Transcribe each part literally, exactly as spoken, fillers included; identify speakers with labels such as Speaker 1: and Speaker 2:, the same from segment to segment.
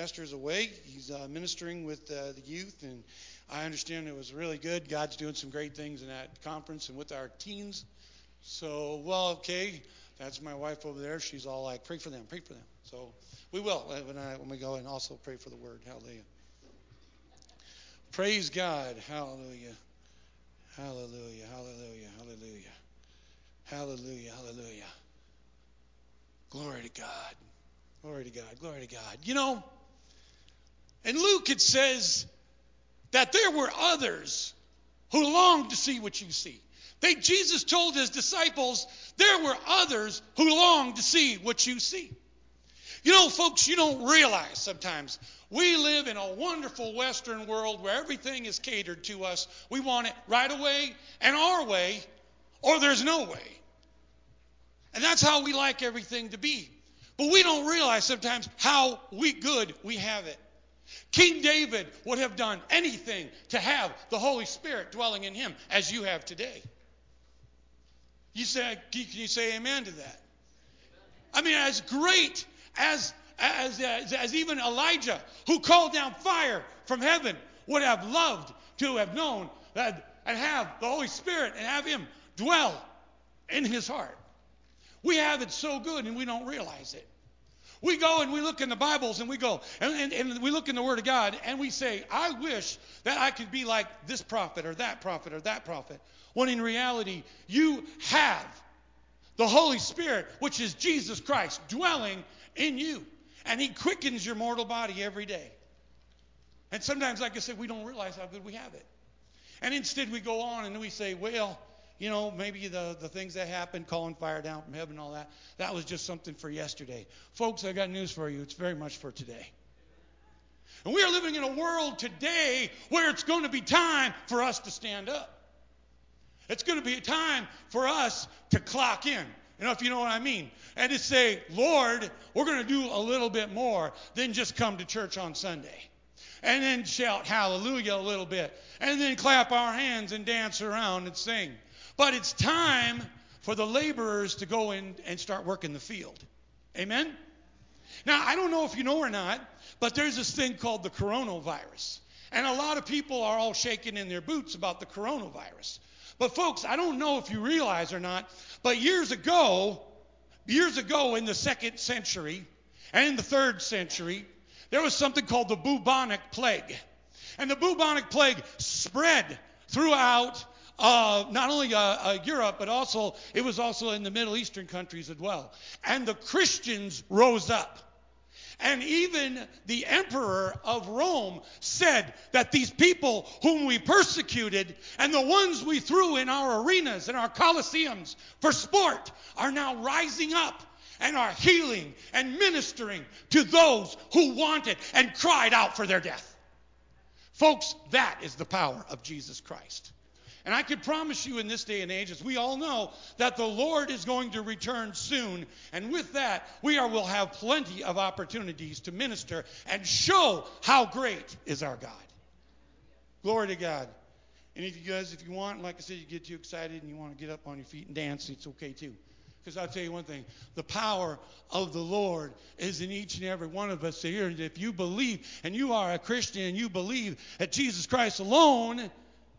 Speaker 1: pastor is away. He's uh, ministering with uh, the youth, and I understand it was really good. God's doing some great things in that conference and with our teens. So, well, okay, that's my wife over there. She's all like, pray for them, pray for them. So we will when, I, when we go, and also pray for the word. Hallelujah. Praise God. Hallelujah. Hallelujah. Hallelujah. Hallelujah. Hallelujah. Hallelujah. Glory to God. Glory to God. Glory to God. You know, in Luke it says that there were others who longed to see what you see. They, Jesus told his disciples, there were others who longed to see what you see. You know, folks, you don't realize sometimes we live in a wonderful Western world where everything is catered to us. We want it right away and our way, or there's no way. And that's how we like everything to be. But we don't realize sometimes how we good we have it. King David would have done anything to have the Holy Spirit dwelling in him as you have today. You say, can you say amen to that? I mean, as great as, as, as, as even Elijah, who called down fire from heaven, would have loved to have known that and have the Holy Spirit and have him dwell in his heart. We have it so good and we don't realize it. We go and we look in the Bibles and we go and, and, and we look in the Word of God and we say, I wish that I could be like this prophet or that prophet or that prophet. When in reality, you have the Holy Spirit, which is Jesus Christ, dwelling in you. And he quickens your mortal body every day. And sometimes, like I said, we don't realize how good we have it. And instead we go on and we say, well, you know, maybe the, the things that happened, calling fire down from heaven and all that, that was just something for yesterday. Folks, I got news for you. It's very much for today. And we are living in a world today where it's going to be time for us to stand up. It's going to be a time for us to clock in. You know, if you know what I mean. And to say, Lord, we're going to do a little bit more than just come to church on Sunday. And then shout hallelujah a little bit. And then clap our hands and dance around and sing. But it's time for the laborers to go in and start working the field. Amen? Now, I don't know if you know or not, but there's this thing called the coronavirus. And a lot of people are all shaking in their boots about the coronavirus. But folks, I don't know if you realize or not, but years ago, years ago in the second century and in the third century, there was something called the bubonic plague. And the bubonic plague spread throughout uh, not only uh, uh, Europe, but also it was also in the Middle Eastern countries as well. And the Christians rose up. And even the emperor of Rome said that these people whom we persecuted and the ones we threw in our arenas and our coliseums for sport are now rising up and are healing and ministering to those who wanted and cried out for their death. Folks, that is the power of Jesus Christ. And I can promise you in this day and age, as we all know, that the Lord is going to return soon. And with that, we are, will have plenty of opportunities to minister and show how great is our God. Glory to God. And if you guys, if you want, like I said, you get too excited and you want to get up on your feet and dance, it's okay too. Because I'll tell you one thing, the power of the Lord is in each and every one of us here. And if you believe, and you are a Christian, and you believe that Jesus Christ alone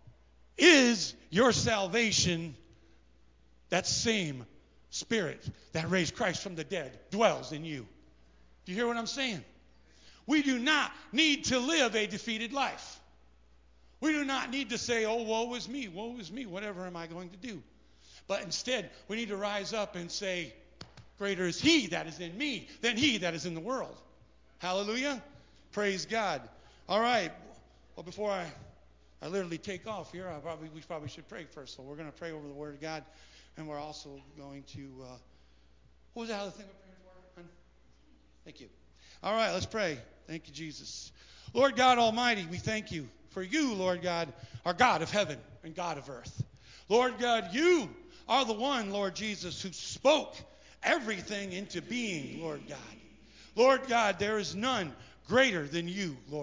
Speaker 1: is your salvation, that same Spirit that raised Christ from the dead dwells in you. Do you hear what I'm saying? We do not need to live a defeated life. We do not need to say, oh, woe is me, woe is me, whatever am I going to do? But instead, we need to rise up and say, greater is he that is in me than he that is in the world. Hallelujah. Praise God. All right. Well, before I... I literally take off here. I probably we probably should pray first. So we're going to pray over the Word of God, and we're also going to. Uh, what was that other thing we're praying for? Hun? Thank you. All right, let's pray. Thank you, Jesus. Lord God Almighty, we thank you for you, Lord God, our God of heaven and God of earth. Lord God, you are the one, Lord Jesus, who spoke everything into being, Lord God. Lord God, there is none greater than you, Lord.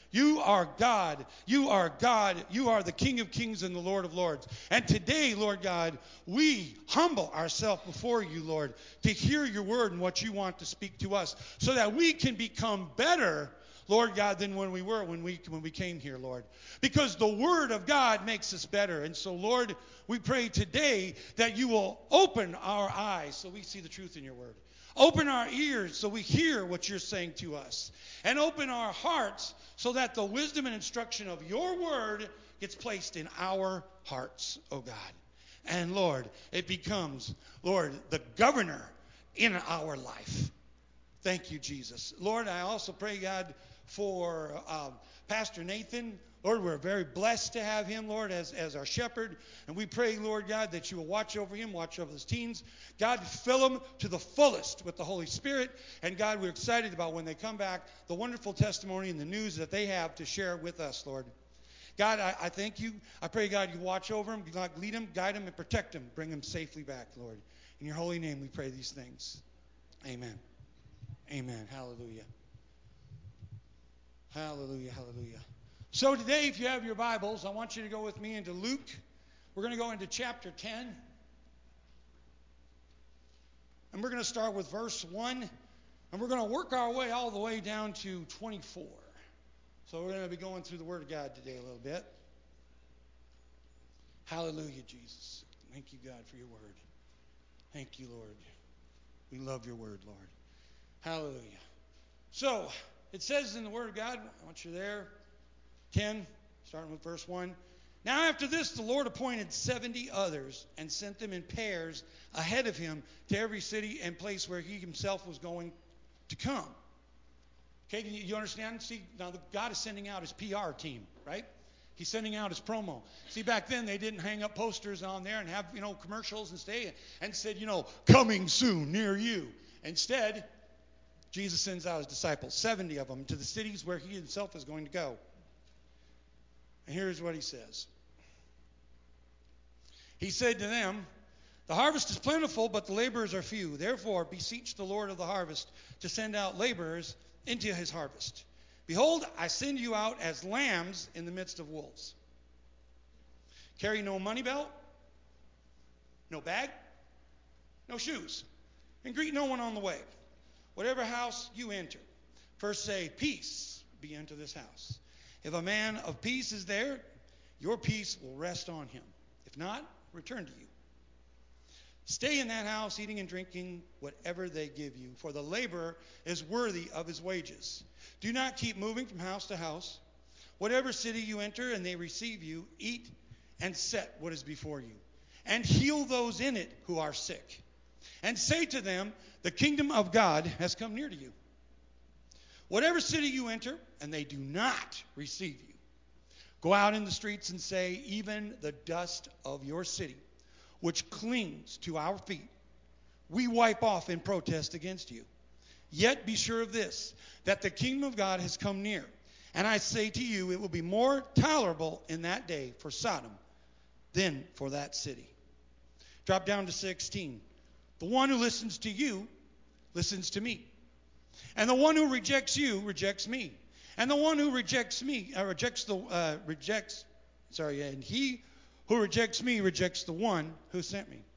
Speaker 1: You are God. You are God. You are the King of kings and the Lord of lords. And today, Lord God, we humble ourselves before you, Lord, to hear your word and what you want to speak to us so that we can become better, Lord God, than when we were when we when we came here, Lord. Because the word of God makes us better. And so, Lord, we pray today that you will open our eyes so we see the truth in your word. Open our ears so we hear what you're saying to us. And open our hearts so that the wisdom and instruction of your word gets placed in our hearts, oh God. And Lord, it becomes, Lord, the governor in our life. Thank you, Jesus. Lord, I also pray, God, for um, Pastor Nathan. Lord, we're very blessed to have him, Lord, as, as our shepherd. And we pray, Lord God, that you will watch over him, watch over his teens. God, fill them to the fullest with the Holy Spirit. And God, we're excited about when they come back, the wonderful testimony and the news that they have to share with us, Lord. God, I, I thank you. I pray, God, you watch over him, God, lead him, guide him, and protect him. Bring him safely back, Lord. In your holy name we pray these things. Amen. Amen. Hallelujah. Hallelujah. Hallelujah. So today, if you have your Bibles, I want you to go with me into Luke. We're going to go into chapter ten. And we're going to start with verse one. And we're going to work our way all the way down to twenty-four. So we're going to be going through the Word of God today a little bit. Hallelujah, Jesus. Thank you, God, for your Word. Thank you, Lord. We love your Word, Lord. Hallelujah. So, it says in the Word of God, I want you there, ten, starting with verse one. Now after this, the Lord appointed seventy others and sent them in pairs ahead of him to every city and place where he himself was going to come. Okay, you, you understand? See, now the, God is sending out his P R team, right? He's sending out his promo. See, back then they didn't hang up posters on there and have, you know, commercials and stay and said, you know, coming soon near you. Instead, Jesus sends out his disciples, seventy of them, to the cities where he himself is going to go. And here's what he says. He said to them, the harvest is plentiful, but the laborers are few. Therefore, beseech the Lord of the harvest to send out laborers into his harvest. Behold, I send you out as lambs in the midst of wolves. Carry no money belt, no bag, no shoes, and greet no one on the way. Whatever house you enter, first say, peace be unto this house. If a man of peace is there, your peace will rest on him. If not, return to you. Stay in that house, eating and drinking whatever they give you, for the laborer is worthy of his wages. Do not keep moving from house to house. Whatever city you enter and they receive you, eat and set what is before you, and heal those in it who are sick. And say to them, the kingdom of God has come near to you. Whatever city you enter and they do not receive you, go out in the streets and say, even the dust of your city, which clings to our feet, we wipe off in protest against you. Yet be sure of this, that the kingdom of God has come near. And I say to you, it will be more tolerable in that day for Sodom than for that city. Drop down to sixteen. The one who listens to you listens to me. And the one who rejects you rejects me. And the one who rejects me, uh, rejects the, uh, rejects, sorry, and he who rejects me rejects the one who sent me.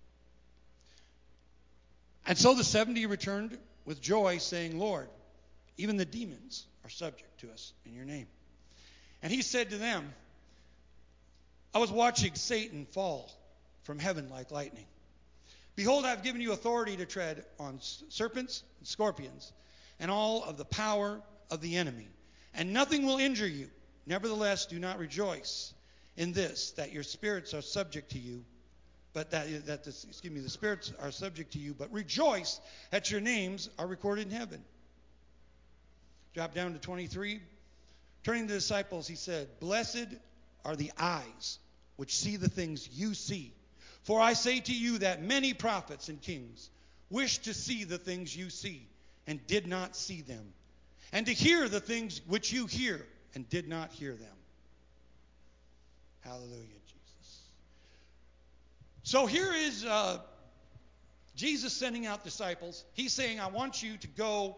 Speaker 1: And so the seventy returned with joy, saying, Lord, even the demons are subject to us in your name. And he said to them, I was watching Satan fall from heaven like lightning. Behold, I have given you authority to tread on serpents and scorpions and all of the power of the enemy, and nothing will injure you. Nevertheless, do not rejoice in this, that your spirits are subject to you, but that, that the, excuse me, the spirits are subject to you, but rejoice that your names are recorded in heaven. Drop down to twenty-three. Turning to the disciples, he said, blessed are the eyes which see the things you see. For I say to you that many prophets and kings wished to see the things you see and did not see them, and to hear the things which you hear and did not hear them. Hallelujah, Jesus. So here is uh, Jesus sending out disciples. He's saying, I want you to go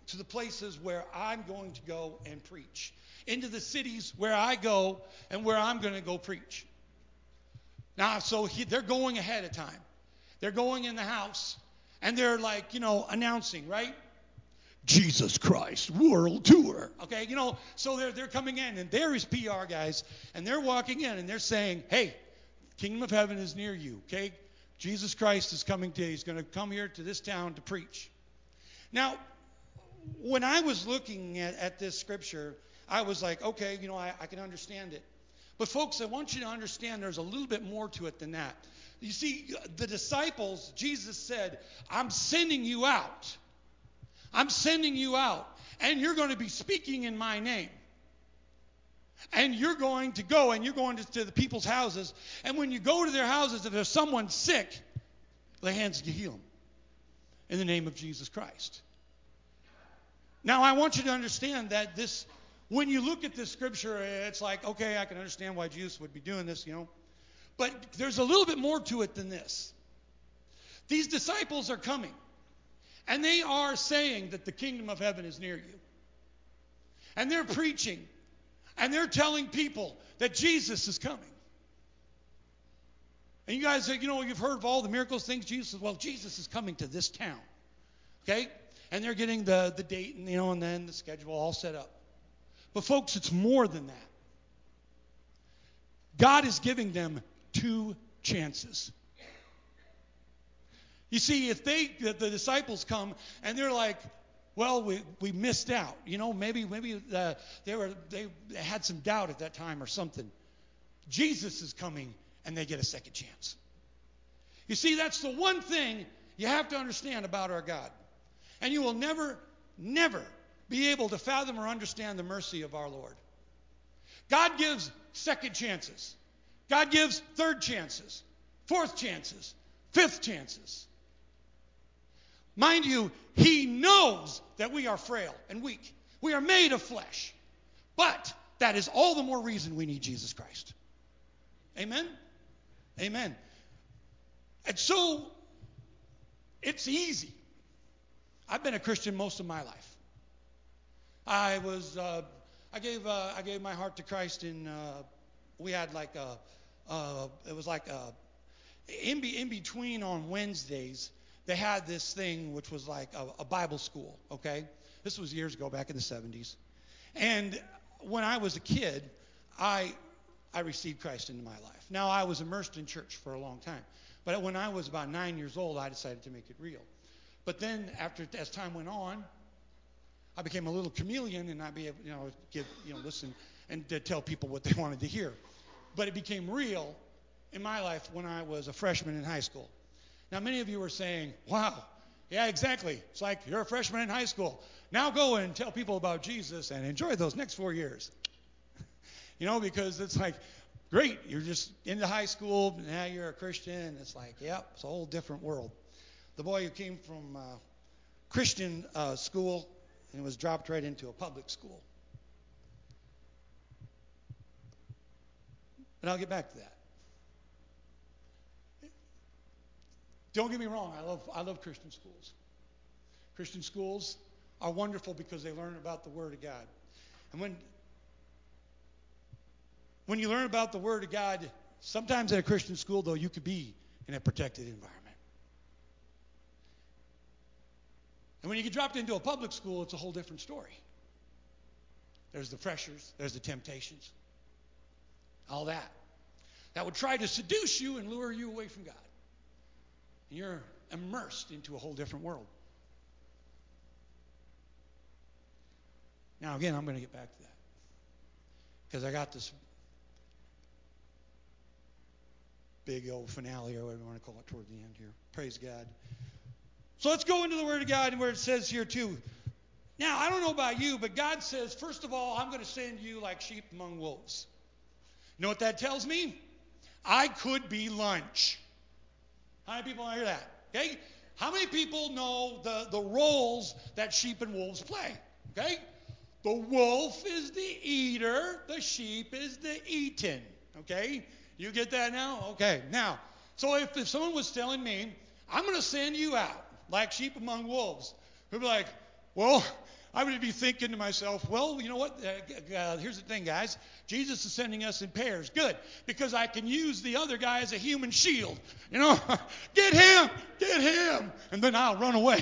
Speaker 1: to the places where I'm going to go and preach, into the cities where I go and where I'm going to go preach. Now, so he, they're going ahead of time. They're going in the house, and they're like, you know, announcing, right? Jesus Christ World Tour. Okay, you know, so they're they're coming in, and there is P R guys, and they're walking in, and they're saying, hey, Kingdom of Heaven is near you, okay? Jesus Christ is coming to you. He's going to come here to this town to preach. Now, when I was looking at, at this scripture, I was like, okay, you know, I, I can understand it. But folks, I want you to understand there's a little bit more to it than that. You see, the disciples, Jesus said, I'm sending you out. I'm sending you out. And you're going to be speaking in my name. And you're going to go and you're going to, to the people's houses. And when you go to their houses, if there's someone sick, lay hands and you heal them. In the name of Jesus Christ. Now, I want you to understand that this, when you look at this scripture, it's like, okay, I can understand why Jesus would be doing this, you know. But there's a little bit more to it than this. These disciples are coming, and they are saying that the kingdom of heaven is near you. And they're preaching, and they're telling people that Jesus is coming. And you guys, you know, you've heard of all the miracles, things. Jesus says, well, Jesus is coming to this town. Okay? And they're getting the, the date and, you know, and then the schedule all set up. But folks, it's more than that. God is giving them two chances. You see, if they, the, the disciples come and they're like, well, we, we missed out. You know, maybe maybe uh, they were they had some doubt at that time or something. Jesus is coming, and they get a second chance. You see, that's the one thing you have to understand about our God. And you will never, never be able to fathom or understand the mercy of our Lord. God gives second chances. God gives third chances, fourth chances, fifth chances. Mind you, he knows that we are frail and weak. We are made of flesh. But that is all the more reason we need Jesus Christ. Amen? Amen. And so, it's easy. I've been a Christian most of my life. I was, uh, I gave, uh, I gave my heart to Christ in. Uh, we had like a, uh, it was like a, in, be, in between on Wednesdays, they had this thing which was like a, a Bible school. Okay, this was years ago, back in the seventies, and when I was a kid, I, I received Christ into my life. Now I was immersed in church for a long time, but when I was about nine years old, I decided to make it real. But then, after as time went on, I became a little chameleon, and I'd be able, you know, give, you know, listen and to tell people what they wanted to hear. But it became real in my life when I was a freshman in high school. Now, many of you are saying, "Wow, yeah, exactly. It's like you're a freshman in high school. Now go and tell people about Jesus and enjoy those next four years." You know, because it's like, great, you're just into high school, now you're a Christian. It's like, yep, it's a whole different world. The boy who came from uh, Christian uh, school and was dropped right into a public school. And I'll get back to that. Don't get me wrong, I love I love Christian schools. Christian schools are wonderful because they learn about the Word of God. And when when you learn about the Word of God, sometimes at a Christian school, though, you could be in a protected environment. And when you get dropped into a public school, it's a whole different story. There's the pressures, there's the temptations, all that. That would try to seduce you and lure you away from God. And you're immersed into a whole different world. Now, again, I'm going to get back to that. Because I got this big old finale, or whatever you want to call it, toward the end here. Praise God. So let's go into the Word of God and where it says here too. Now, I don't know about you, but God says, first of all, I'm going to send you like sheep among wolves. You know what that tells me? I could be lunch. How many people want to hear that? Okay? How many people know the, the roles that sheep and wolves play? Okay? The wolf is the eater. The sheep is the eaten. Okay? You get that now? Okay. Now, so if, if someone was telling me, I'm going to send you out like sheep among wolves, we'd be like, well, I would be thinking to myself, well, you know what? Uh, uh, here's the thing, guys. Jesus is sending us in pairs. Good, because I can use the other guy as a human shield. You know, get him, get him, and then I'll run away.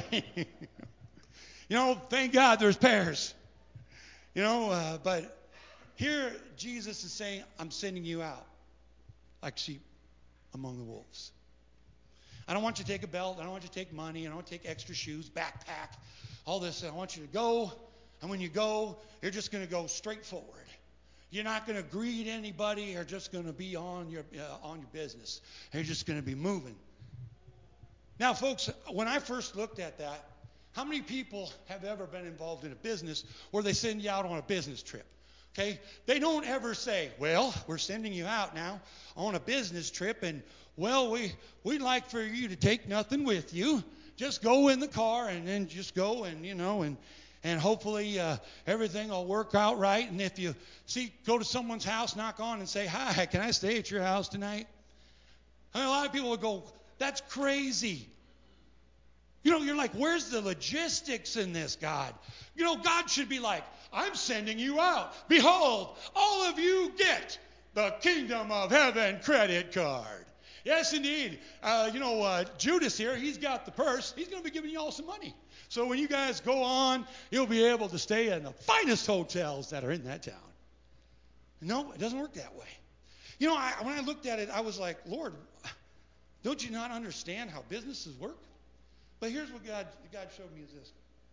Speaker 1: You know, thank God there's pairs. You know, uh, but here Jesus is saying, I'm sending you out like sheep among the wolves. I don't want you to take a belt. I don't want you to take money. I don't want you to take extra shoes, backpack, all this. I want you to go, and when you go, you're just going to go straight forward. You're not going to greet anybody. You're just going to be on your uh, on your business. You're just going to be moving. Now, folks, when I first looked at that, how many people have ever been involved in a business where they send you out on a business trip? Okay? They don't ever say, well, we're sending you out now on a business trip, and, well, we, we'd like for you to take nothing with you. Just go in the car and then just go and, you know, and and hopefully uh, everything will work out right. And if you see, go to someone's house, knock on and say, hi, can I stay at your house tonight? I mean, a lot of people would go, that's crazy. You know, you're like, where's the logistics in this, God? You know, God should be like, I'm sending you out. Behold, all of you get the kingdom of heaven credit card. Yes, indeed. Uh, you know, uh, Judas here, he's got the purse. He's going to be giving you all some money. So when you guys go on, you'll be able to stay in the finest hotels that are in that town. No, it doesn't work that way. You know, I, when I looked at it, I was like, Lord, don't you not understand how businesses work? But here's what God, God showed me is this.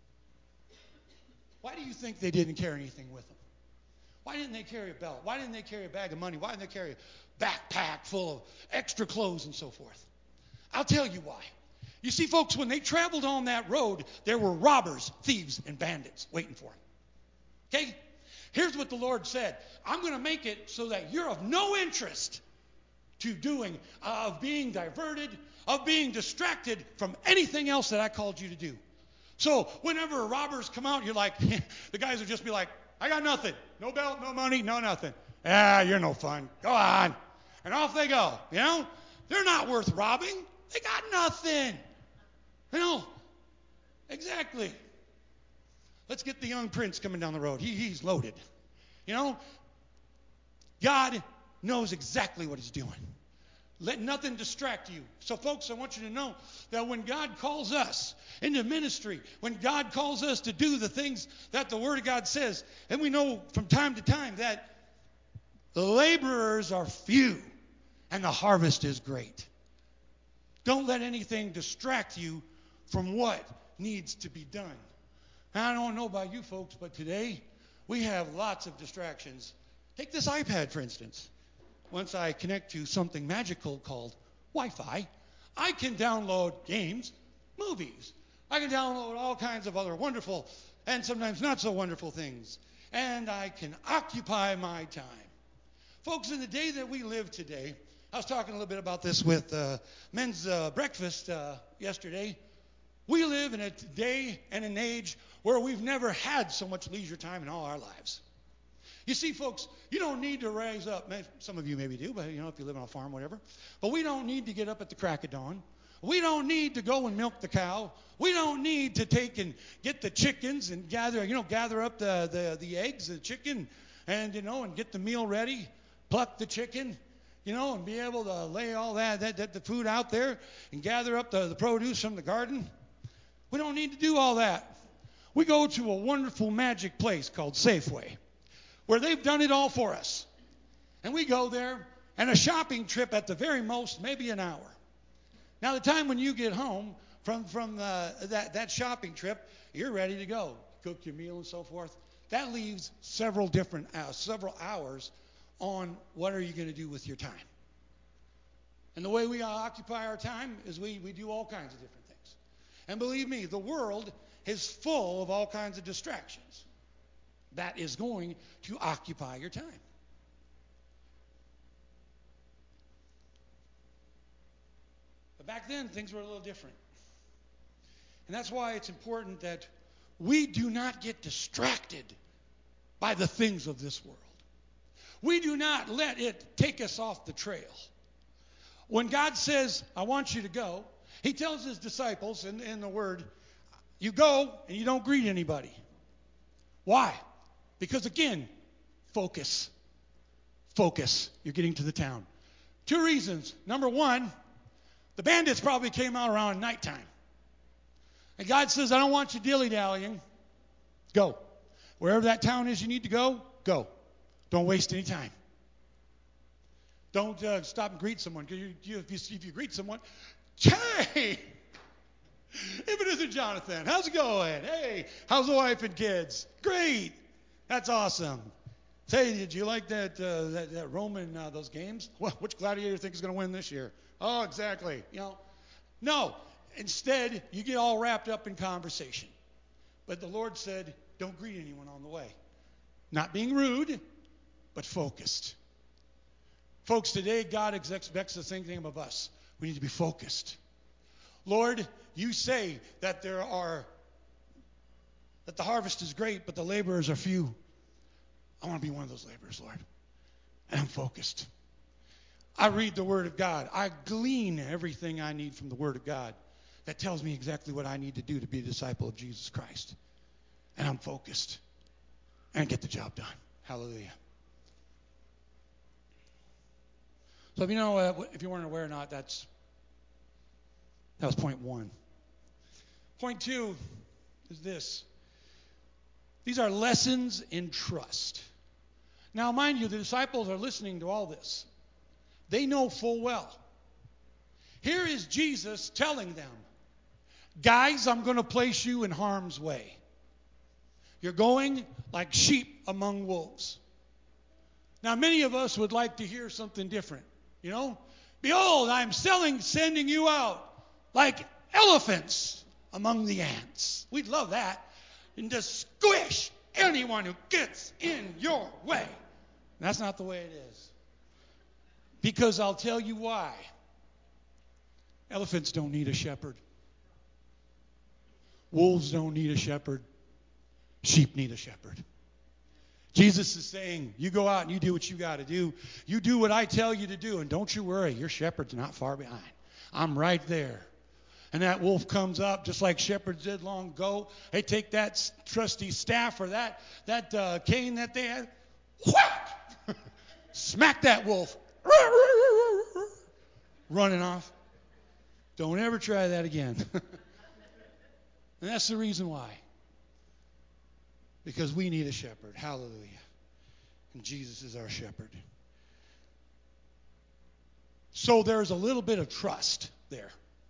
Speaker 1: Why do you think they didn't carry anything with them? Why didn't they carry a belt? Why didn't they carry a bag of money? Why didn't they carry a backpack full of extra clothes and so forth? I'll tell you why. You see, folks, when they traveled on that road, there were robbers, thieves, and bandits waiting for them. Okay? Here's what the Lord said. I'm going to make it so that you're of no interest to doing, uh, of being diverted, of being distracted from anything else that I called you to do. So whenever robbers come out, you're like, the guys would just be like, I got nothing. No belt, no money, no nothing. Ah, you're no fun. Go on. And off they go. You know? They're not worth robbing. They got nothing. You know? Exactly. Let's get the young prince coming down the road. He, he's loaded. You know? God knows exactly what he's doing. Let nothing distract you. So, folks, I want you to know that when God calls us into ministry, when God calls us to do the things that the Word of God says, and we know from time to time that the laborers are few and the harvest is great. Don't let anything distract you from what needs to be done. Now, I don't know about you folks, but today we have lots of distractions. Take this iPad, for instance. Once I connect to something magical called Wi-Fi, I can download games, movies. I can download all kinds of other wonderful and sometimes not so wonderful things. And I can occupy my time. Folks, in the day that we live today, I was talking a little bit about this with uh, men's uh, breakfast uh, yesterday. We live in a day and an age where we've never had so much leisure time in all our lives. You see, folks, you don't need to rise up. Some of you maybe do, but, you know, if you live on a farm, whatever. But we don't need to get up at the crack of dawn. We don't need to go and milk the cow. We don't need to take and get the chickens and gather, you know, gather up the, the, the eggs, the chicken, and, you know, and get the meal ready, pluck the chicken, you know, and be able to lay all that, that, that the food out there and gather up the, the produce from the garden. We don't need to do all that. We go to a wonderful magic place called Safeway, where they've done it all for us. And we go there, and a shopping trip at the very most, maybe an hour. Now, the time when you get home from, from uh, that, that shopping trip, you're ready to go. Cook your meal and so forth. That leaves several different uh, several hours on what are you going to do with your time. And the way we occupy our time is we, we do all kinds of different things. And believe me, the world is full of all kinds of distractions. That is going to occupy your time. But back then, things were a little different. And that's why it's important that we do not get distracted by the things of this world. We do not let it take us off the trail. When God says, I want you to go, he tells his disciples in, in the word, you go and you don't greet anybody. Why? Because again, focus. Focus. You're getting to the town. Two reasons. Number one, the bandits probably came out around nighttime. And God says, I don't want you dilly-dallying. Go. Wherever that town is you need to go, go. Don't waste any time. Don't uh, stop and greet someone. You, you, if, you, if you greet someone, hey, if it isn't Jonathan, how's it going? Hey, how's the wife and kids? Great. That's awesome. Say, did you like that uh, that, that Roman, uh, those games? Well, which gladiator do you think is going to win this year? Oh, exactly. You know, no. Instead, you get all wrapped up in conversation. But the Lord said, don't greet anyone on the way. Not being rude, but focused. Folks, today God expects the same thing of us. We need to be focused. Lord, you say that there are, that the harvest is great, but the laborers are few. I want to be one of those laborers, Lord. And I'm focused. I read the Word of God. I glean everything I need from the Word of God that tells me exactly what I need to do to be a disciple of Jesus Christ. And I'm focused. And get the job done. Hallelujah. So if you know, uh, if you weren't aware or not, that's that was point one. Point two is this. These are lessons in trust. Now, mind you, the disciples are listening to all this. They know full well. Here is Jesus telling them, guys, I'm going to place you in harm's way. You're going like sheep among wolves. Now, many of us would like to hear something different. You know, behold, I'm selling, sending you out like elephants among the ants. We'd love that. And to squish anyone who gets in your way. That's not the way it is. Because I'll tell you why. Elephants don't need a shepherd. Wolves don't need a shepherd. Sheep need a shepherd. Jesus is saying, you go out and you do what you got to do. You do what I tell you to do, and don't you worry, your shepherd's not far behind. I'm right there. And that wolf comes up just like shepherds did long ago. They take that trusty staff or that, that uh, cane that they had, whack! Smack that wolf. Running off. Don't ever try that again. And that's the reason why. Because we need a shepherd. Hallelujah. And Jesus is our shepherd. So there's a little bit of trust there.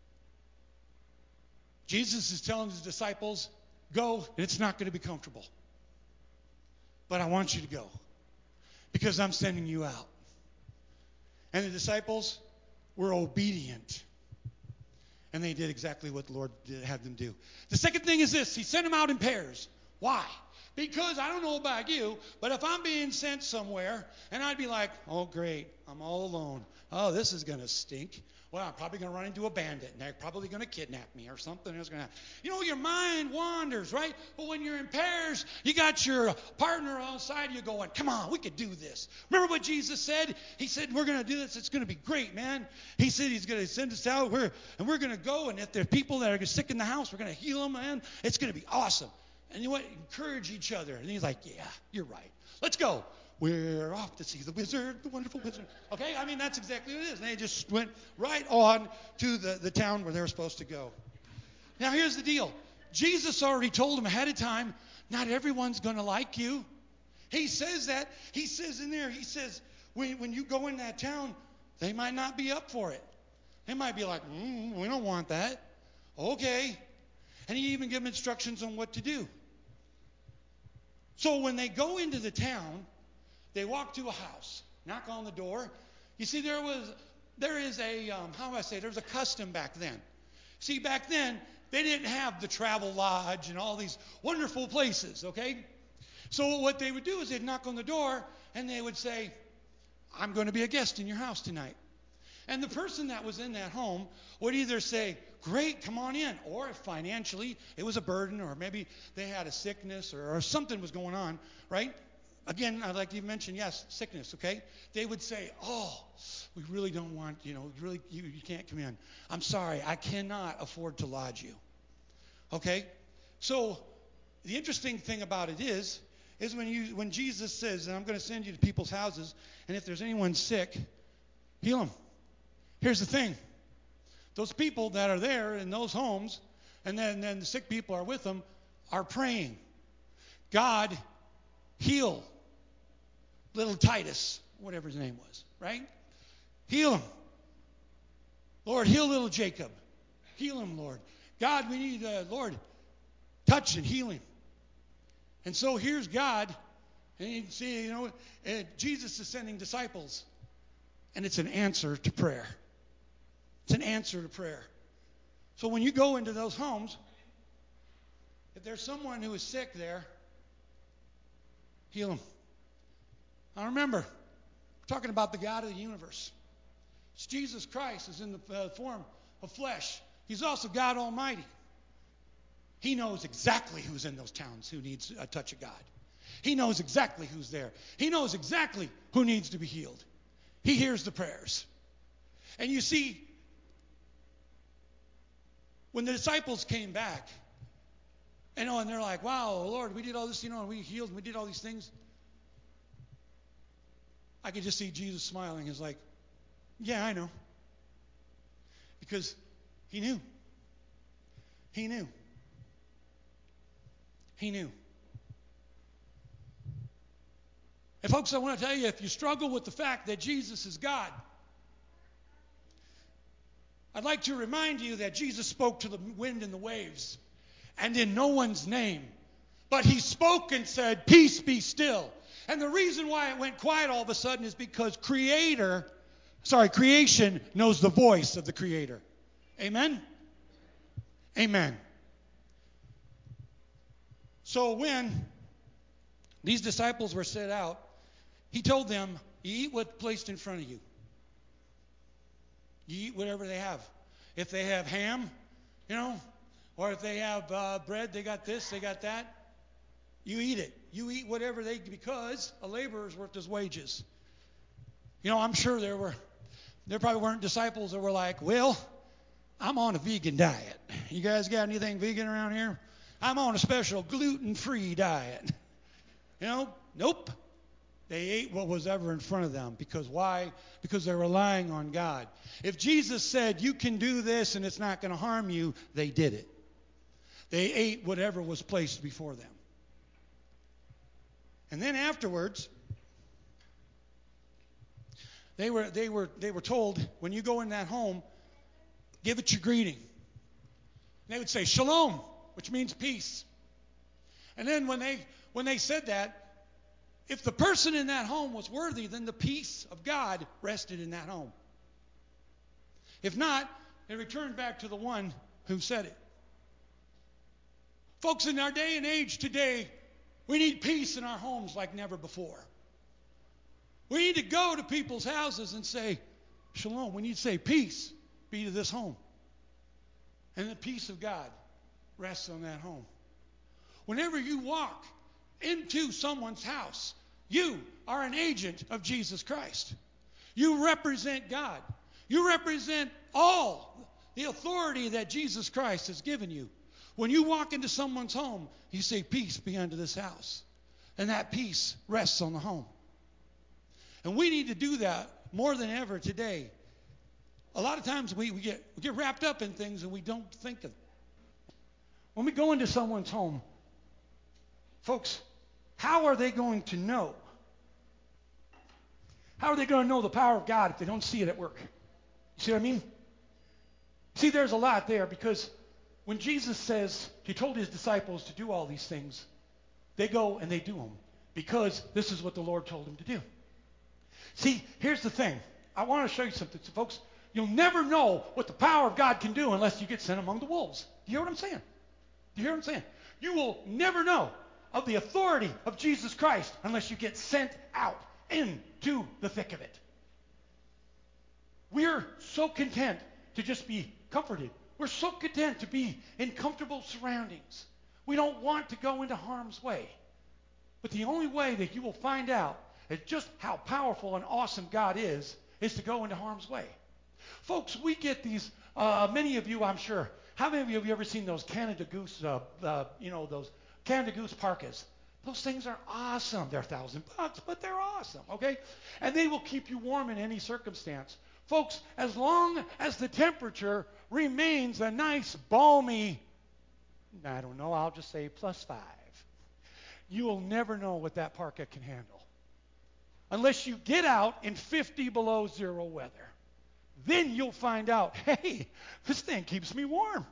Speaker 1: Jesus is telling his disciples, go, and it's not going to be comfortable. But I want you to go. Because I'm sending you out. And the disciples were obedient. And they did exactly what the Lord did, had them do. The second thing is this. He sent them out in pairs. Why? Because I don't know about you, but if I'm being sent somewhere, and I'd be like, oh, great, I'm all alone. Oh, this is going to stink. Well, I'm probably going to run into a bandit, and they're probably going to kidnap me or something is going to happen. You know, your mind wanders, right? But when you're in pairs, you got your partner alongside you going, come on, we could do this. Remember what Jesus said? He said, we're going to do this. It's going to be great, man. He said he's going to send us out, we're, and we're going to go, and if there are people that are sick in the house, we're going to heal them, man. It's going to be awesome. And you know what? Encourage each other. And he's like, yeah, you're right. Let's go. We're off to see the wizard, the wonderful wizard. Okay? I mean, that's exactly what it is. And they just went right on to the, the town where they were supposed to go. Now, here's the deal. Jesus already told them ahead of time, not everyone's going to like you. He says that. He says in there, he says, when, when you go in that town, they might not be up for it. They might be like, mm, we don't want that. Okay. And he even gave them instructions on what to do. So when they go into the town, they walk to a house, knock on the door. You see, there was, there is a, um, how do I say, there's a custom back then. See, back then, they didn't have the travel lodge and all these wonderful places, okay? So what they would do is they'd knock on the door, and they would say, I'm going to be a guest in your house tonight. And the person that was in that home would either say, great, come on in. Or if financially it was a burden, or maybe they had a sickness, or, or something was going on, right? Again, I'd like to mention, yes, sickness, okay? They would say, oh, we really don't want, you know, really, you, you can't come in. I'm sorry, I cannot afford to lodge you. Okay? So the interesting thing about it is, is when you when Jesus says, and I'm going to send you to people's houses, and if there's anyone sick, heal them. Here's the thing. Those people that are there in those homes, and then, then the sick people are with them, are praying. God, heal little Titus, whatever his name was, right? Heal him. Lord, heal little Jacob. Heal him, Lord. God, we need, uh, Lord, touch and heal him. And so here's God, and you see, you know, uh, Jesus is sending disciples, and it's an answer to prayer. It's an answer to prayer. So when you go into those homes, if there's someone who is sick there, heal them. Now remember, we're talking about the God of the universe. It's Jesus Christ is in the uh, form of flesh. He's also God Almighty. He knows exactly who's in those towns who needs a touch of God. He knows exactly who's there. He knows exactly who needs to be healed. He hears the prayers. And you see, when the disciples came back, you know, and they're like, wow, Lord, we did all this, you know, and we healed, and we did all these things. I could just see Jesus smiling. He's like, yeah, I know. Because he knew. He knew. He knew. And folks, I want to tell you, if you struggle with the fact that Jesus is God, I'd like to remind you that Jesus spoke to the wind and the waves, and in no one's name. But he spoke and said, peace be still. And the reason why it went quiet all of a sudden is because creator, sorry, creation knows the voice of the Creator. Amen? Amen. So when these disciples were set out, he told them, you eat what's placed in front of you. You eat whatever they have. If they have ham, you know, or if they have uh, bread, they got this, they got that. You eat it. You eat whatever they, because a laborer is worth his wages. You know, I'm sure there were, there probably weren't disciples that were like, well, I'm on a vegan diet. You guys got anything vegan around here? I'm on a special gluten-free diet. You know, nope. They ate what was ever in front of them. Because why? Because they're relying on God. If Jesus said, you can do this and it's not going to harm you, they did it. They ate whatever was placed before them. And then afterwards, they were, they were, they were told, when you go in that home, give it your greeting. And they would say, shalom, which means peace. And then when they, when they said that, if the person in that home was worthy, then the peace of God rested in that home. If not, it returned back to the one who said it. Folks, in our day and age today, we need peace in our homes like never before. We need to go to people's houses and say, shalom. We need to say, peace be to this home. And the peace of God rests on that home. Whenever you walk into someone's house, you are an agent of Jesus Christ. You represent God. You represent all the authority that Jesus Christ has given you. When you walk into someone's home, you say, peace be unto this house. And that peace rests on the home. And we need to do that more than ever today. A lot of times we, we, get, we get wrapped up in things and we don't think of it. When we go into someone's home, folks, how are they going to know? How are they going to know the power of God if they don't see it at work? You see what I mean? See, there's a lot there, because when Jesus says, he told his disciples to do all these things, they go and they do them because this is what the Lord told them to do. See, here's the thing. I want to show you something. So, folks, you'll never know what the power of God can do unless you get sent among the wolves. Do you hear what I'm saying? Do you hear what I'm saying? You will never know of the authority of Jesus Christ unless you get sent out into the thick of it. We're so content to just be comforted. We're so content to be in comfortable surroundings. We don't want to go into harm's way. But the only way that you will find out is just how powerful and awesome God is, is to go into harm's way. Folks, we get these, uh, many of you, I'm sure, how many of you have you ever seen those Canada Goose, uh, uh, you know, those
Speaker 2: Canada Goose parkas. Those things are awesome. They're a thousand bucks, but they're awesome, okay? And they will keep you warm in any circumstance. Folks, as long as the temperature remains a nice, balmy, I don't know, I'll just say plus five, you will never know what that parka can handle. Unless you get out in fifty below zero weather. Then you'll find out, hey, this thing keeps me warm.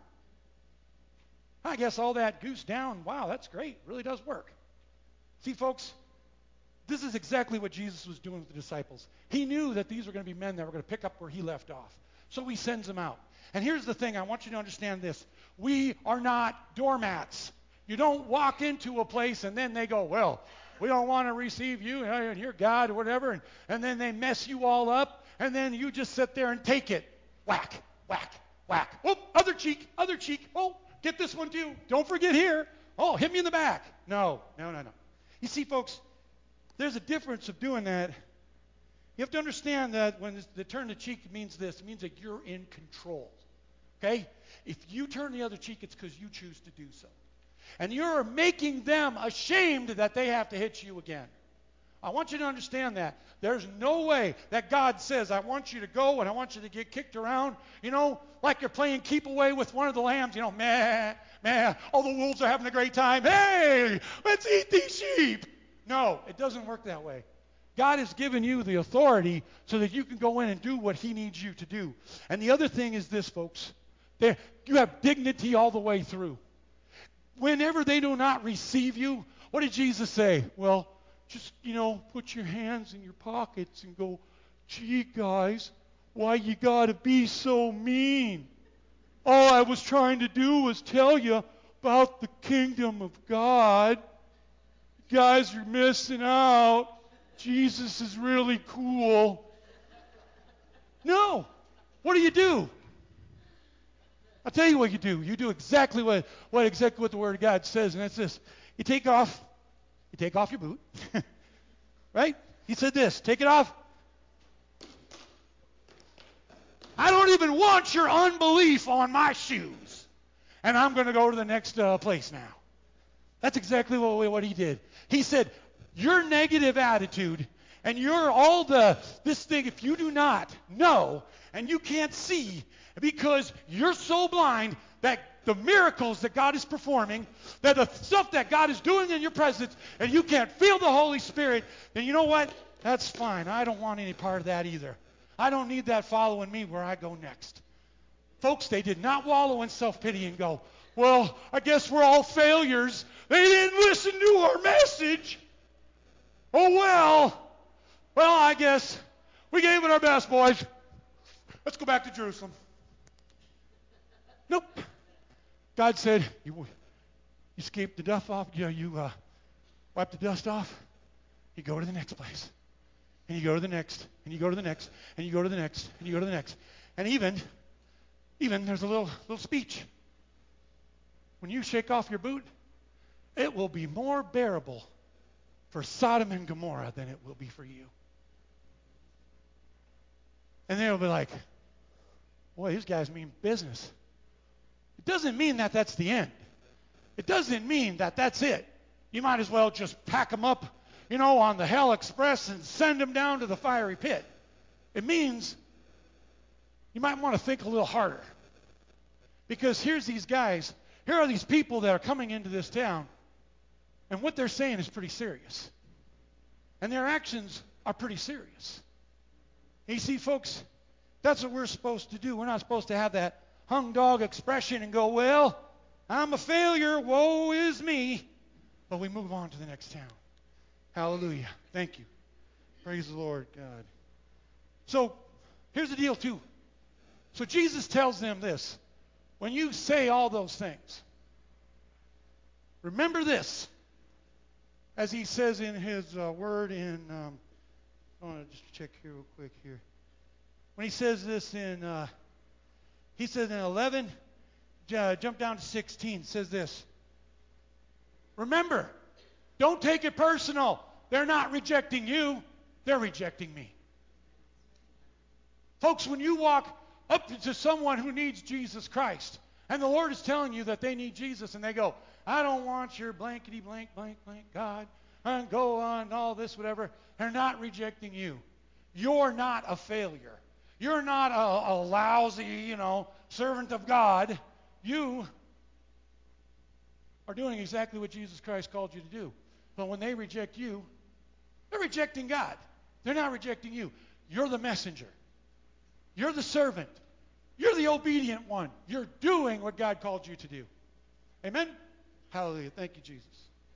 Speaker 2: I guess all that goose down, wow, that's great. Really does work. See, folks, this is exactly what Jesus was doing with the disciples. He knew that these were going to be men that were going to pick up where he left off. So he sends them out. And here's the thing. I want you to understand this. We are not doormats. You don't walk into a place and then they go, well, we don't want to receive you, and you're God or whatever, and, and then they mess you all up, and then you just sit there and take it. Whack, whack, whack. Oh, other cheek, other cheek. Oh, get this one too. Don't forget here. Oh, hit me in the back. No, no, no, no. You see, folks, there's a difference of doing that. You have to understand that when the turn the cheek means this, it means that you're in control. Okay? If you turn the other cheek, it's because you choose to do so. And you're making them ashamed that they have to hit you again. I want you to understand that. There's no way that God says, I want you to go and I want you to get kicked around, you know, like you're playing keep away with one of the lambs, you know, meh, meh, all the wolves are having a great time. Hey, let's eat these sheep. No, it doesn't work that way. God has given you the authority so that you can go in and do what he needs you to do. And the other thing is this, folks. There, you have dignity all the way through. Whenever they do not receive you, what did Jesus say? Well, just, you know, put your hands in your pockets and go, gee, guys, why you got to be so mean? All I was trying to do was tell you about the kingdom of God. You guys are missing out. Jesus is really cool. No. What do you do? I'll tell you what you do. You do exactly what, what exactly what the Word of God says, and that's this. You take off, you take off your boot. Right? He said this, take it off. I don't even want your unbelief on my shoes. And I'm going to go to the next uh, place now. That's exactly what, what he did. He said, your negative attitude and your all the, this thing, if you do not know and you can't see because you're so blind that the miracles that God is performing, that the stuff that God is doing in your presence, and you can't feel the Holy Spirit, then you know what? That's fine. I don't want any part of that either. I don't need that following me where I go next. Folks, they did not wallow in self-pity and go, well, I guess we're all failures. They didn't listen to our message. Oh, well. Well, I guess we gave it our best, boys. Let's go back to Jerusalem. Nope. God said, you, you scrape the dust off, you, you uh, wipe the dust off, you go to the next place. And you go to the next, and you go to the next, and you go to the next, and you go to the next. And even, even there's a little, little speech. When you shake off your boot, it will be more bearable for Sodom and Gomorrah than it will be for you. And they'll be like, boy, these guys mean business. It doesn't mean that that's the end. It doesn't mean that that's it. You might as well just pack them up, you know, on the Hell Express and send them down to the fiery pit. It means you might want to think a little harder. Because here's these guys, here are these people that are coming into this town, and what they're saying is pretty serious. And their actions are pretty serious. And you see, folks, that's what we're supposed to do. We're not supposed to have that hung dog expression and go, well, I'm a failure, woe is me. But we move on to the next town. Hallelujah. Thank you. Praise the Lord God. So here's the deal too. So Jesus tells them this. When you say all those things, remember this. As he says in his uh, word in, um, I want to just check here real quick here. When he says this in, uh, he says in eleven, uh, jump down to sixteen, says this. Remember, don't take it personal. They're not rejecting you. They're rejecting me. Folks, when you walk up to someone who needs Jesus Christ, And the Lord is telling you that they need Jesus, and they go, I don't want your blankety blank blank blank God, and go on all this whatever. They're not rejecting you. You're not a failure. You're not a, a lousy, you know, servant of God. You are doing exactly what Jesus Christ called you to do. But when they reject you, they're rejecting God. They're not rejecting you. You're the messenger. You're the servant. You're the obedient one. You're doing what God called you to do. Amen? Hallelujah. Thank you, Jesus.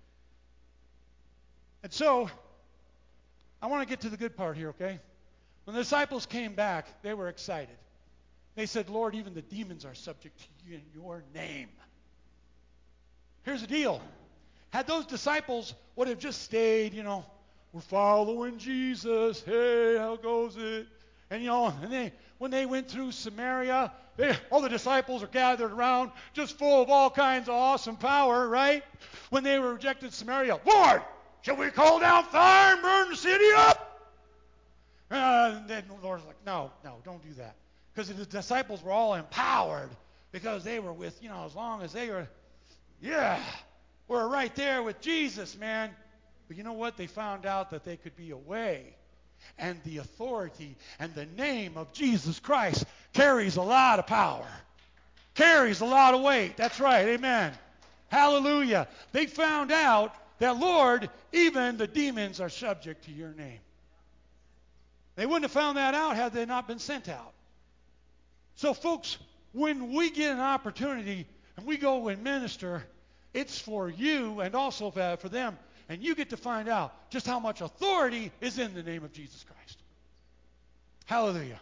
Speaker 2: And so, I want to get to the good part here, okay? When the disciples came back, they were excited. They said, Lord, even the demons are subject to you in your name. Here's the deal. Had those disciples would have just stayed, you know, we're following Jesus. Hey, how goes it? And, you know, and they, when they went through Samaria, they, all the disciples are gathered around, just full of all kinds of awesome power, right? When they were rejected Samaria, Lord, shall we call down fire and burn the city up? Uh, and then the Lord's like, no, no, don't do that. Because the disciples were all empowered because they were with, you know, as long as they were, yeah, we're right there with Jesus, man. But you know what? They found out that they could be away. And the authority and the name of Jesus Christ carries a lot of power. Carries a lot of weight. That's right. Amen. Hallelujah. They found out that, Lord, even the demons are subject to your name. They wouldn't have found that out had they not been sent out. So, folks, when we get an opportunity and we go and minister, it's for you and also for them. And you get to find out just how much authority is in the name of Jesus Christ. Hallelujah.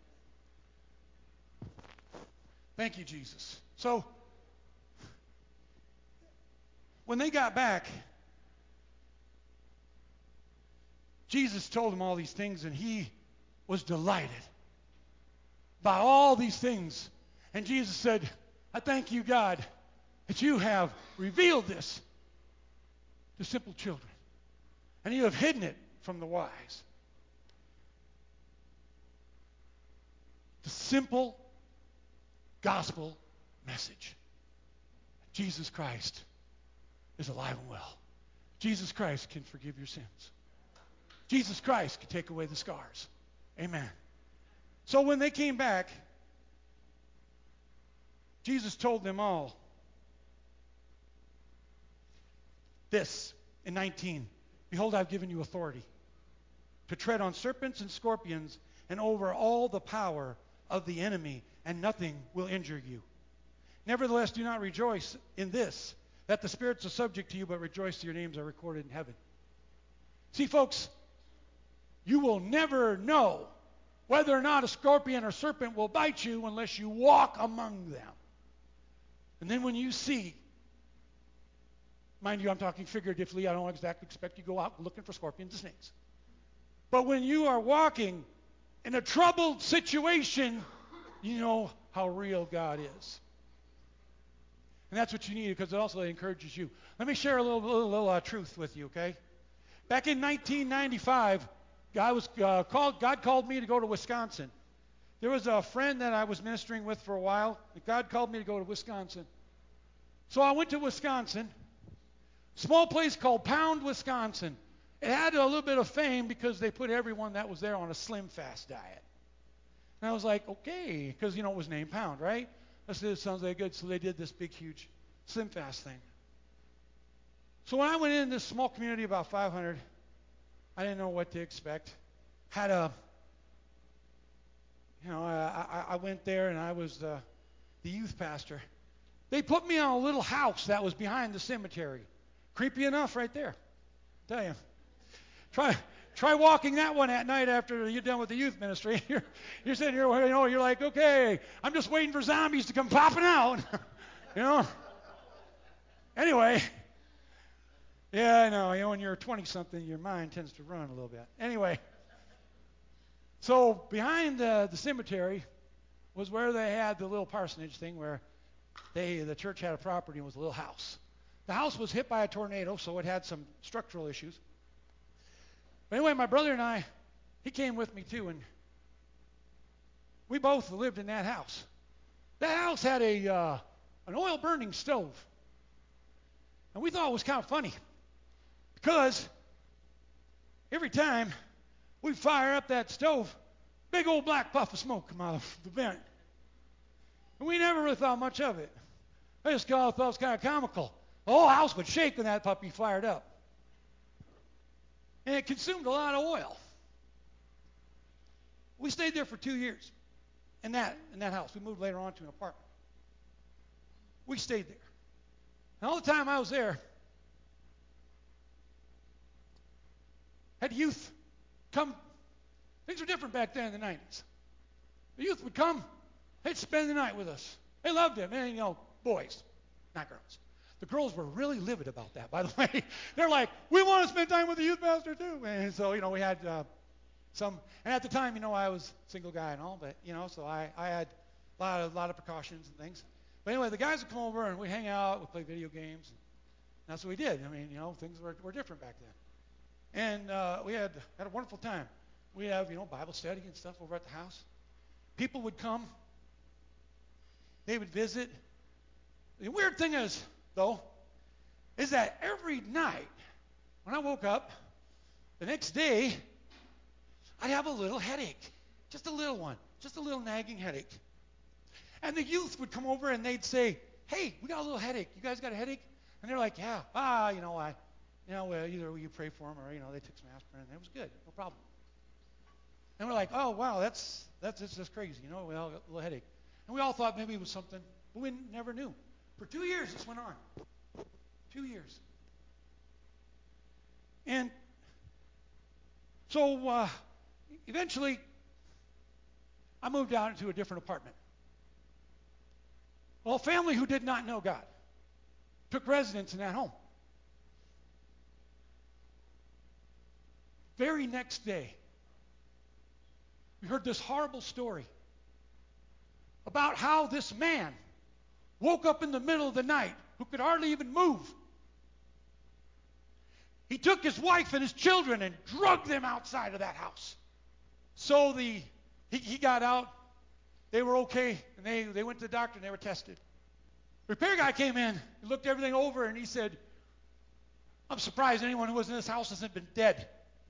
Speaker 2: Thank you, Jesus. So, when they got back, Jesus told them all these things, and he was delighted by all these things. And Jesus said, I thank you, God, that you have revealed this to simple children, and you have hidden it from the wise. The simple gospel message. Jesus Christ is alive and well. Jesus Christ can forgive your sins. Jesus Christ can take away the scars. Amen. So when they came back, Jesus told them all this in nineteen. Behold, I've given you authority to tread on serpents and scorpions and over all the power of the enemy, and nothing will injure you. Nevertheless, do not rejoice in this, that the spirits are subject to you, but rejoice that your names are recorded in heaven. See, folks, you will never know whether or not a scorpion or serpent will bite you unless you walk among them. And then when you see, mind you, I'm talking figuratively. I don't exactly expect you to go out looking for scorpions and snakes. But when you are walking in a troubled situation, you know how real God is. And that's what you need, because it also encourages you. Let me share a little, little, little uh, truth with you, okay? Back in nineteen ninety-five, God, was, uh, called, God called me to go to Wisconsin. There was a friend that I was ministering with for a while. God called me to go to Wisconsin. So I went to Wisconsin. Small place called Pound, Wisconsin. It had a little bit of fame because they put everyone that was there on a slim fast diet. And I was like, okay, because, you know, it was named Pound, right? I said, it sounds like good. So they did this big, huge slim fast thing. So when I went in this small community, about five hundred, I didn't know what to expect. Had a, you know, I, I, I went there and I was the, the youth pastor. They put me on a little house that was behind the cemetery. Creepy enough right there. I tell you. Try try walking that one at night after you're done with the youth ministry. You're, you're sitting here, you know, you're like, okay, I'm just waiting for zombies to come popping out. You know? Anyway. Yeah, I know. You know, when you're twenty-something, your mind tends to run a little bit. Anyway. So behind the, the cemetery was where they had the little parsonage thing where they the church had a property and was a little house. The house was hit by a tornado, so it had some structural issues. But anyway, my brother and I, he came with me too, and we both lived in that house. That house had a uh, an oil-burning stove. And we thought it was kind of funny because every time we'd fire up that stove, big old black puff of smoke come out of the vent. And we never really thought much of it. I just thought it was kind of comical. The whole house would shake when that puppy fired up. And it consumed a lot of oil. We stayed there for two years in that, in that house. We moved later on to an apartment. We stayed there. And all the time I was there, had youth come. Things were different back then in the nineties. The youth would come. They'd spend the night with us. They loved it, man. You know, boys, not girls. The girls were really livid about that, by the way. They're like, we want to spend time with the youth pastor too. And so, you know, we had uh, some, and at the time, you know, I was a single guy and all, but, you know, so I, I had a lot of, a lot of precautions and things. But anyway, the guys would come over and we'd hang out, we'd play video games. And that's what we did. I mean, you know, things were, were different back then. And uh, we had, had a wonderful time. We'd have, you know, Bible study and stuff over at the house. People would come. They would visit. The weird thing is, though, is that every night when I woke up, the next day, I'd have a little headache. Just a little one. Just a little nagging headache. And the youth would come over and they'd say, hey, we got a little headache. You guys got a headache? And they're like, yeah. Ah, you know, I, you know, well, either you pray for them or, you know, they took some aspirin and it was good. No problem. And we're like, oh, wow, that's, that's, that's just crazy. You know, we all got a little headache. And we all thought maybe it was something, but we never knew. For two years this went on. Two years. And so uh, eventually I moved out into a different apartment. Well, a family who did not know God took residence in that home. Very next day, we heard this horrible story about how this man woke up in the middle of the night who could hardly even move. He took his wife and his children and dragged them outside of that house. So the he, he got out. They were okay, and they, they went to the doctor and they were tested. The repair guy came in, he looked everything over, and he said, I'm surprised anyone who was in this house hasn't been dead.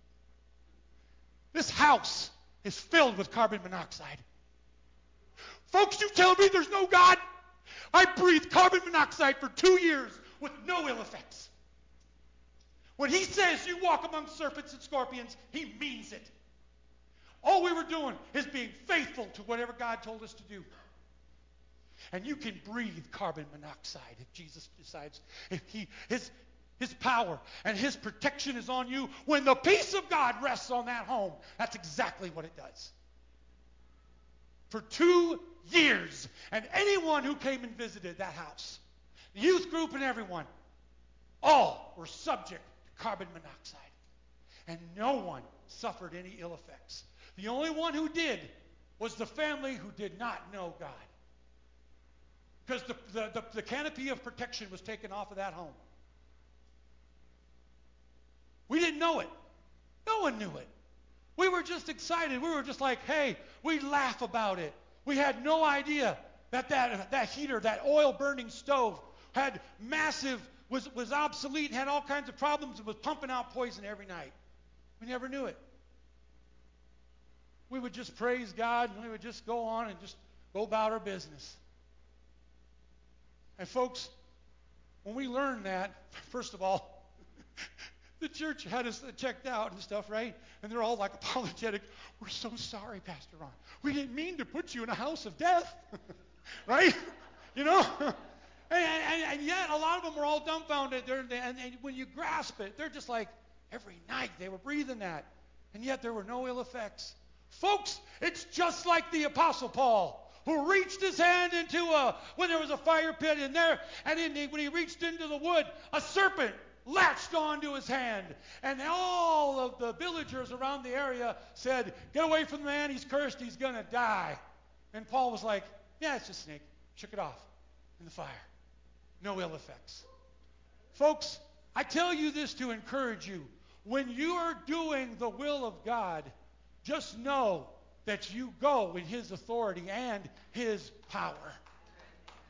Speaker 2: This house is filled with carbon monoxide. Folks, you tell me there's no God? I breathed carbon monoxide for two years with no ill effects. When he says you walk among serpents and scorpions, he means it. All we were doing is being faithful to whatever God told us to do. And you can breathe carbon monoxide if Jesus decides, if he, his, his power and his protection is on you. When the peace of God rests on that home, that's exactly what it does. For two years, and anyone who came and visited that house, the youth group and everyone, all were subject to carbon monoxide. And no one suffered any ill effects. The only one who did was the family who did not know God. Because the, the, the, the canopy of protection was taken off of that home. We didn't know it. No one knew it. We were just excited. We were just like, hey, we laugh about it. We had no idea that that, that heater, that oil-burning stove, had massive, was, was obsolete, and had all kinds of problems, and was pumping out poison every night. We never knew it. We would just praise God, and we would just go on and just go about our business. And folks, when we learned that, first of all, the church had us checked out and stuff, right? And they're all like apologetic. We're so sorry, Pastor Ron. We didn't mean to put you in a house of death, right? You know? and, and, and yet a lot of them were all dumbfounded. They're, and, and when you grasp it, they're just like, every night they were breathing that. And yet there were no ill effects. Folks, it's just like the Apostle Paul, who reached his hand into a, when there was a fire pit in there, and in the, when he reached into the wood, a serpent latched onto his hand. And all of the villagers around the area said, get away from the man, he's cursed, he's going to die. And Paul was like, yeah, it's just a snake. Shook it off in the fire. No ill effects. Folks, I tell you this to encourage you. When you are doing the will of God, just know that you go in his authority and his power.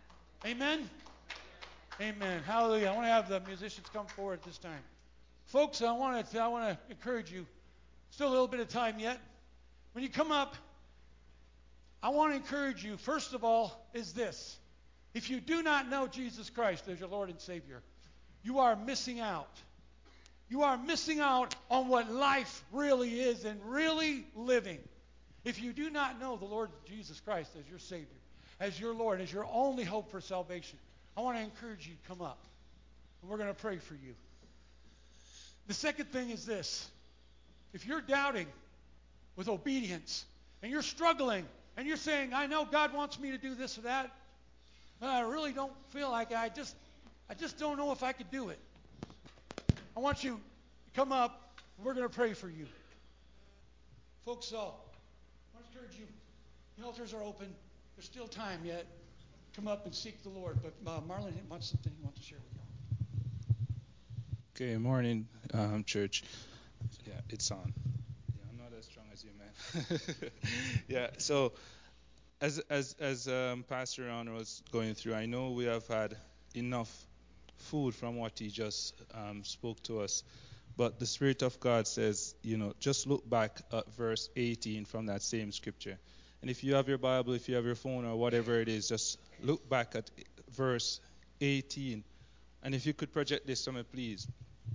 Speaker 2: Amen? Amen. Hallelujah. I want to have the musicians come forward at this time. Folks, I want to I want to encourage you. Still a little bit of time yet. When you come up, I want to encourage you, first of all, is this. If you do not know Jesus Christ as your Lord and Savior, you are missing out. You are missing out on what life really is and really living. If you do not know the Lord Jesus Christ as your Savior, as your Lord, as your only hope for salvation, I want to encourage you to come up. And we're going to pray for you. The second thing is this. If you're doubting with obedience, and you're struggling, and you're saying, I know God wants me to do this or that, but I really don't feel like it. I just, I just don't know if I could do it. I want you to come up, and we're going to pray for you. Folks, so, I want to encourage you. The altars are open. There's still time yet. Come up and seek the Lord. But uh, Marlon wants something he wants to share with you.
Speaker 3: Okay, morning, um, church. Yeah, it's on. Yeah, I'm not as strong as you, man. Yeah, so as as as um, Pastor Ron was going through, I know we have had enough food from what he just um, spoke to us. But the Spirit of God says, you know, just look back at verse eighteen from that same scripture. And if you have your Bible, if you have your phone or whatever it is, just look back at verse eighteen. And if you could project this to me, please.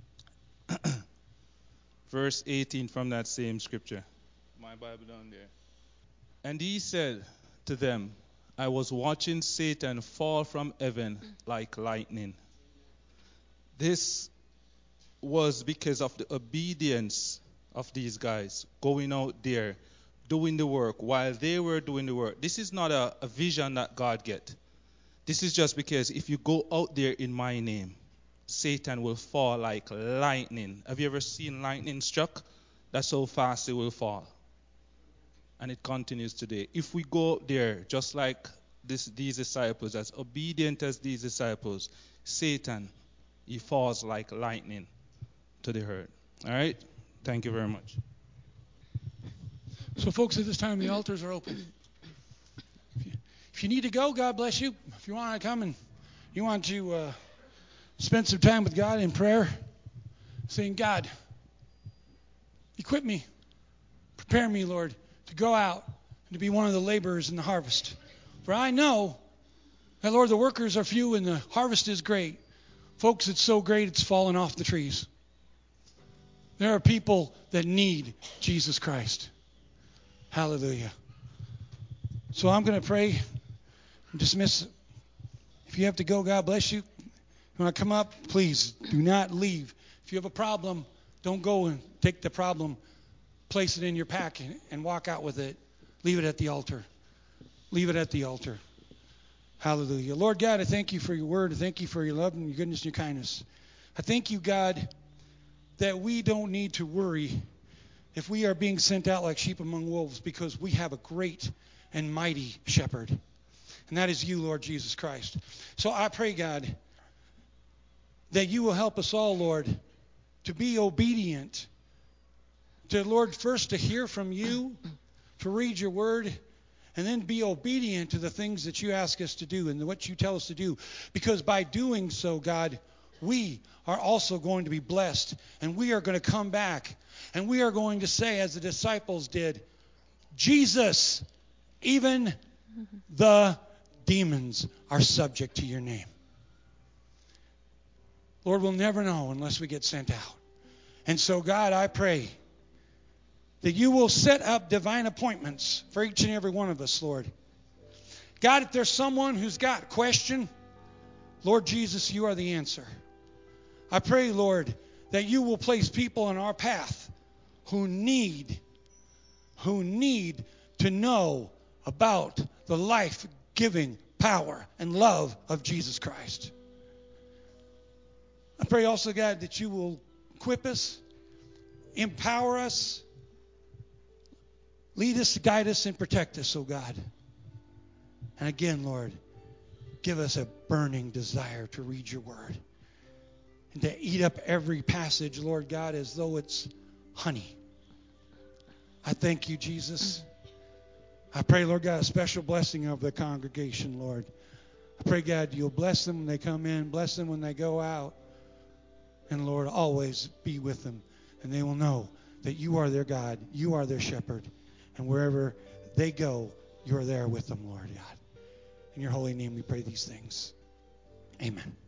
Speaker 3: Verse eighteen from that same scripture. My Bible down there. And he said to them, I was watching Satan fall from heaven like lightning. This was because of the obedience of these guys going out there, doing the work while they were doing the work. This is not a, a vision that God get. This is just because if you go out there in my name, Satan will fall like lightning. Have you ever seen lightning struck? That's how fast it will fall. And it continues today. If we go there, just like this, these disciples, as obedient as these disciples, Satan, he falls like lightning to the herd. All right? Thank you very much.
Speaker 2: So, folks, at this time, the altars are open. If you, if you need to go, God bless you. If you want to come and you want to uh, spend some time with God in prayer, saying, God, equip me, prepare me, Lord, to go out and to be one of the laborers in the harvest. For I know that, Lord, the workers are few and the harvest is great. Folks, it's so great it's fallen off the trees. There are people that need Jesus Christ. Hallelujah. So I'm going to pray and dismiss. If you have to go, God bless you. You want to come up, please do not leave. If you have a problem, don't go and take the problem, place it in your pack, and, and walk out with it. Leave it at the altar. Leave it at the altar. Hallelujah. Lord God, I thank you for your word. I thank you for your love and your goodness and your kindness. I thank you, God, that we don't need to worry if we are being sent out like sheep among wolves, because we have a great and mighty shepherd. And that is you, Lord Jesus Christ. So I pray, God, that you will help us all, Lord, to be obedient. To, Lord, first to hear from you, to read your word, and then be obedient to the things that you ask us to do and what you tell us to do. Because by doing so, God, we are also going to be blessed. And we are going to come back. And we are going to say, as the disciples did, Jesus, even the demons are subject to your name. Lord, we'll never know unless we get sent out. And so, God, I pray that you will set up divine appointments for each and every one of us, Lord. God, if there's someone who's got a question, Lord Jesus, you are the answer. I pray, Lord, that you will place people on our path who need, who need to know about the life-giving power and love of Jesus Christ. I pray also, God, that you will equip us, empower us, lead us, guide us, and protect us, oh God. And again, Lord, give us a burning desire to read your word and to eat up every passage, Lord God, as though it's honey. I thank you, Jesus. I pray, Lord God, a special blessing of the congregation, Lord. I pray, God, you'll bless them when they come in, bless them when they go out. And Lord, always be with them. And they will know that you are their God, you are their shepherd. And wherever they go, you are there with them, Lord God. In your holy name we pray these things. Amen.